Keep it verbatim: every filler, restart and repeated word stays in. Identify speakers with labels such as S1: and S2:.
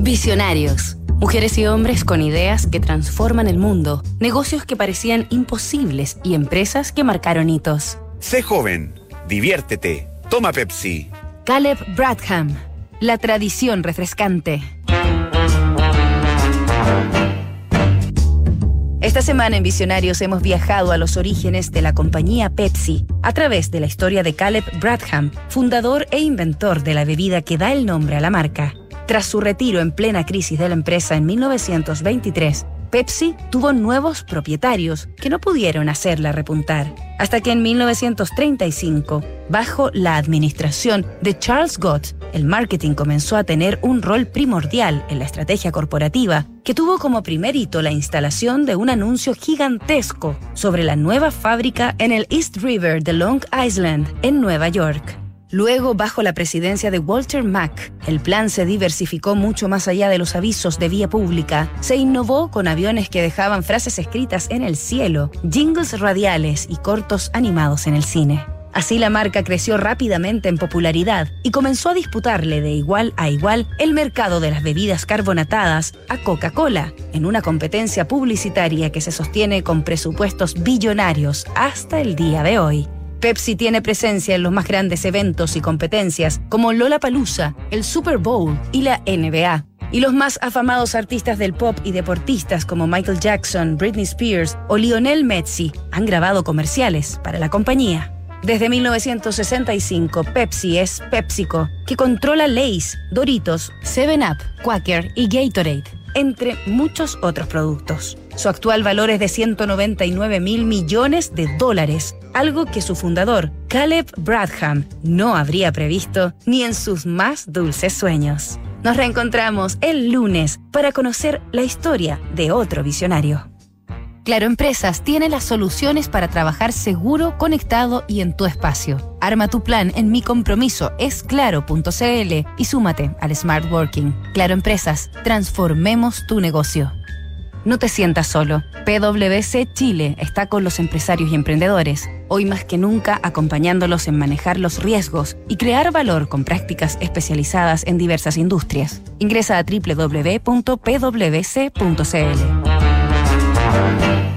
S1: Visionarios. Mujeres y hombres con ideas que transforman el mundo, negocios que parecían imposibles y empresas que marcaron hitos.
S2: Sé joven, diviértete, toma Pepsi.
S1: Caleb Bradham, la tradición refrescante. Esta semana en Visionarios hemos viajado a los orígenes de la compañía Pepsi a través de la historia de Caleb Bradham, fundador e inventor de la bebida que da el nombre a la marca. Tras su retiro en plena crisis de la empresa en mil novecientos veintitrés, Pepsi tuvo nuevos propietarios que no pudieron hacerla repuntar, hasta que en mil novecientos treinta y cinco, bajo la administración de Charles Gott, el marketing comenzó a tener un rol primordial en la estrategia corporativa, que tuvo como primer hito la instalación de un anuncio gigantesco sobre la nueva fábrica en el East River de Long Island, en Nueva York. Luego, bajo la presidencia de Walter Mack, el plan se diversificó mucho más allá de los avisos de vía pública. Se innovó con aviones que dejaban frases escritas en el cielo, jingles radiales y cortos animados en el cine. Así la marca creció rápidamente en popularidad y comenzó a disputarle de igual a igual el mercado de las bebidas carbonatadas a Coca-Cola, en una competencia publicitaria que se sostiene con presupuestos billonarios hasta el día de hoy. Pepsi tiene presencia en los más grandes eventos y competencias como Lollapalooza, el Super Bowl y la N B A. Y los más afamados artistas del pop y deportistas como Michael Jackson, Britney Spears o Lionel Messi han grabado comerciales para la compañía. Desde mil novecientos sesenta y cinco, Pepsi es PepsiCo, que controla Lay's, Doritos, seven up, Quaker y Gatorade, entre muchos otros productos. Su actual valor es de ciento noventa y nueve mil millones de dólares, algo que su fundador, Caleb Bradham, no habría previsto ni en sus más dulces sueños. Nos reencontramos el lunes para conocer la historia de otro visionario. Claro Empresas tiene las soluciones para trabajar seguro, conectado y en tu espacio. Arma tu plan en Mi Compromiso es claro punto c l y súmate al Smart Working. Claro Empresas, transformemos tu negocio. No te sientas solo. P W C Chile está con los empresarios y emprendedores, hoy más que nunca acompañándolos en manejar los riesgos y crear valor con prácticas especializadas en diversas industrias. Ingresa a doble u doble u doble u punto p w c punto c l.